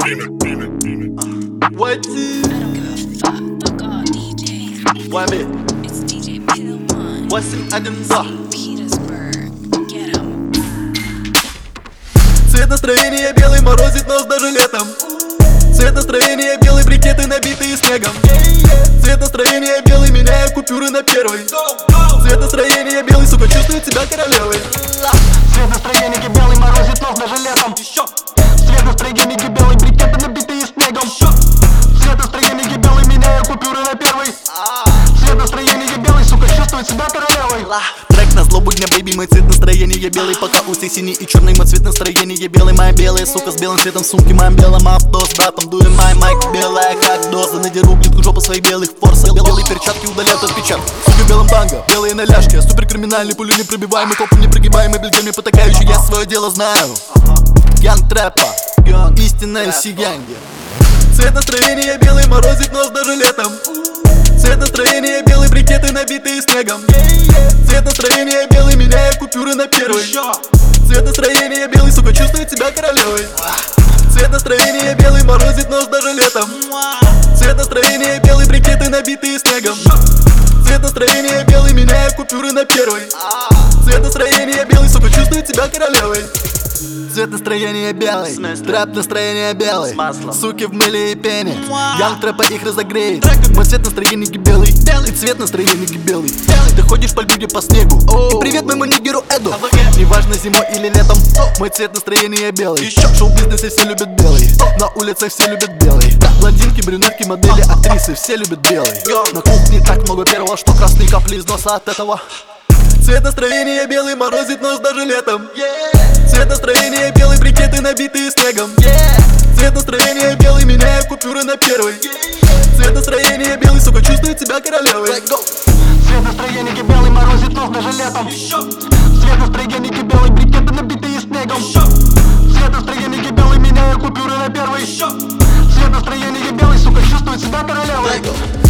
What? Why me? What's in Адамза? Цвет настроения белый морозит нос даже летом. Цвет настроения белый, брикеты набитые снегом. Цвет настроения белый, меняю купюры на первый. Цвет настроения белый, сука, чувствует себя королевой. Цвет настроения белый морозит нос даже летом. Цвет настроения белый, брикеты набитые снегом. Цвет настроения белый, меняю купюры на первый. Цвет настроения белый, сука, чувствует себя королевой. Трек на злобу дня, бэйби, мой цвет настроения белый. Пока у всех синий и черный, мой цвет настроения белый. Моя белая сука с белым цветом сумки, моим белым авто с братом дуем, мой майк белая как доза. Надеру плитку жопу своих белых форсов. Белые перчатки удаляют отпечатки. Сука в белом танго, белые на ляжке. Суперкриминальный, пулю непробиваемый, копом непрыгибаемый, блядями потакающий. Я свое дело знаю. Янг трэпа, истинная сияние. Цвет настроения белый морозит нос даже летом. Цвет настроения белый, брикеты набитые снегом. Цвет настроения белый, меняю купюры на первый. Цвет настроения белый, сука, чувствует себя королевой. Цвет настроения белый морозит нос даже летом. Цвет настроения белый, брикеты набитые снегом. Цвет настроения белый, меняю купюры на первый. Цвет настроения белый, сука, чувствует себя королевой. Цвет настроения белый, трэп настроение белый. Суки в мыле и пене, янг трэпа их разогреет. Мой цвет настроения белый, и цвет настроения белый. Ты ходишь по льду по снегу, и привет моему нигеру Эду. Неважно зимой или летом, мой цвет настроения белый. В шоу-бизнесе все любят белый, на улицах все любят белый. Блондинки, брюнетки, модели, актрисы, все любят белый. На кухне так много первого, что красные капли из носа от этого. Цвет настроения белый морозит нос даже летом. Цвет настроения белый, брикеты набитые снегом. Цвет настроения белый, меняю купюры на первый. Цвет настроения белый, сука, чувствует себя королевой. Цвет настроения белый морозит нос даже летом. Цвет настроения белый, брикеты набитые снегом. Цвет настроения белый, меняю купюры на первый. Цвет настроения белый, сука, чувствует себя королевой.